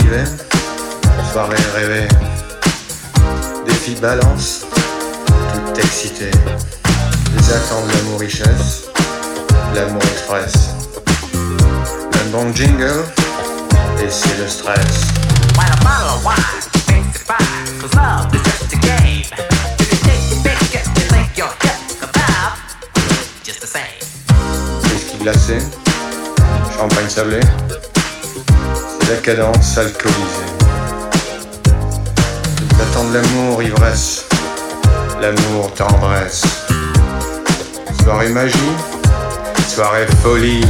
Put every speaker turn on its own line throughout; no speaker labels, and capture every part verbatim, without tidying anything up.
d'hiver, soirée rêvée, des filles balance, toutes excitées, les attentes de l'amour richesse, l'amour express, un bon jingle, et c'est le stress.
While a bottle of wine makes it fine, 'cause love is just a game. You can take your pick, get to think you're hip, 'cause love, just the same.
Whisky glacé, champagne sablé, c'est la cadence alcoolisée. T'attends de l'amour, ivresse, l'amour tendresse. Soirée magie, soirée folie.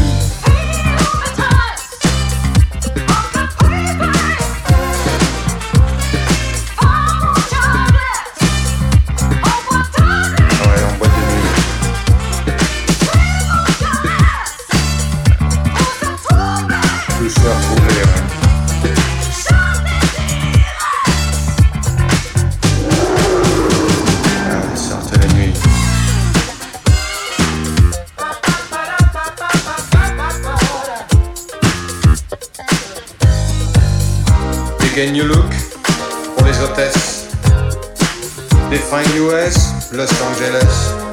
Gain New Look pour les hôtesses. Des fins U S, Los Angeles.